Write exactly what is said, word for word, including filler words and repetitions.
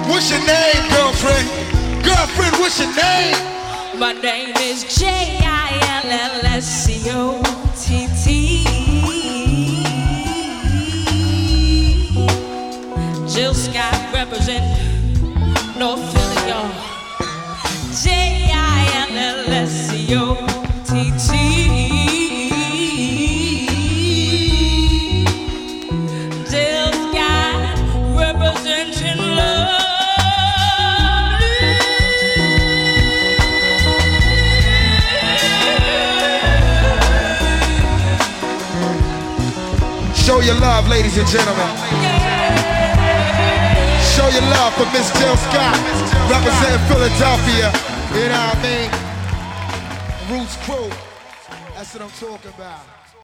What's your name, girlfriend? Girlfriend, what's your name? My name is J I L L S C O T T. Jill Scott represent North Philly, y'all. J I L L S C O T T. Jill Scott representing love. Show your love, ladies and gentlemen. Show your love for Miss Jill Scott, representing Philadelphia. You know what I mean? Roots Crew. That's what I'm talking about.